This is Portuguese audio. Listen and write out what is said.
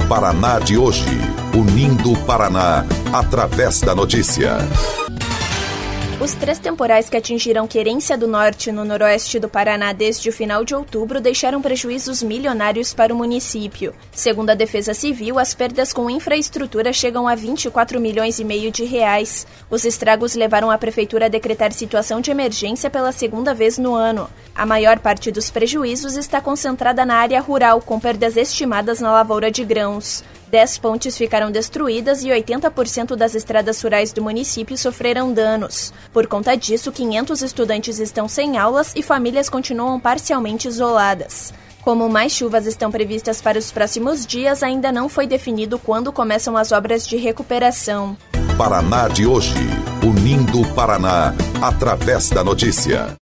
Paraná de hoje, unindo o Paraná através da notícia. Os 3 temporais que atingiram Querência do Norte no noroeste do Paraná desde o final de outubro deixaram prejuízos milionários para o município. Segundo a Defesa Civil, as perdas com infraestrutura chegam a 24 milhões e meio de reais. Os estragos levaram a prefeitura a decretar situação de emergência pela 2ª vez no ano. A maior parte dos prejuízos está concentrada na área rural, com perdas estimadas na lavoura de grãos. 10 pontes ficaram destruídas e 80% das estradas rurais do município sofreram danos. Por conta disso, 500 estudantes estão sem aulas e famílias continuam parcialmente isoladas. Como mais chuvas estão previstas para os próximos dias, ainda não foi definido quando começam as obras de recuperação. Paraná de hoje, unindo o Paraná através da notícia.